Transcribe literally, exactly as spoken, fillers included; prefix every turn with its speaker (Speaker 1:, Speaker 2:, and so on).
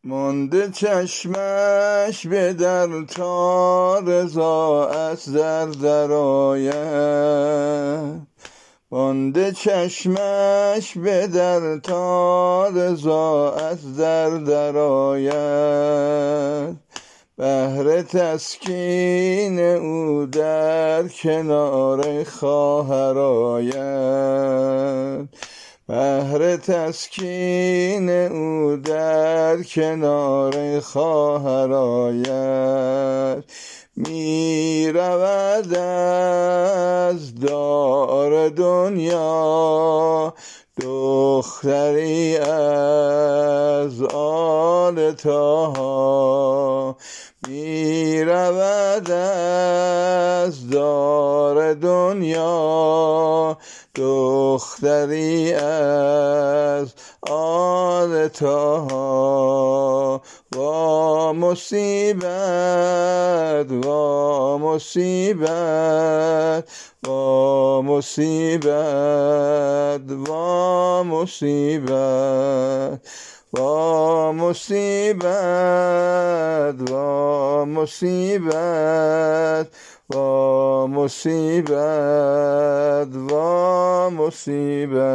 Speaker 1: مانده چشمش به در تا رضا از در درآید، مانده چشمش به در تا رضا از در درآید. بهر تسکین او در کنار خواهر آید، بهر تسکین او در کنار خواهر آید. می رود از دار دنیا دختری از آل طه، می رود از دار دنیا دختری از آل طه. وا مصیبت وا مصیبت وا مصیبت وا مصیبت وا مصیبت وا مصیبت وا مصیبت وا مصیبت.